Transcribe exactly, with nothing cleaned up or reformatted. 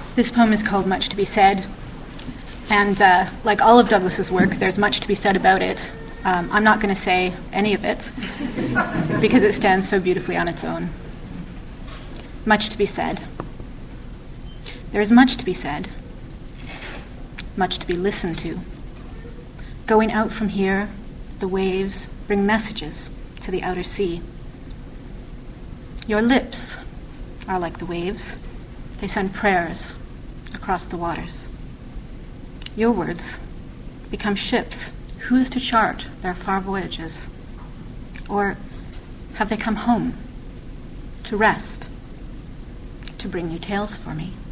This poem is called Much to be Said, and uh, like all of Douglas's work, there's much to be said about it. Um, I'm not going to say any of it, because it stands so beautifully on its own. Much to be said. There is much to be said, much to be listened to. Going out from here, the waves bring messages to the outer sea. Your lips are like the waves. They send prayers across the waters. Your words become ships. Who is to chart their far voyages? Or have they come home to rest, to bring you tales for me?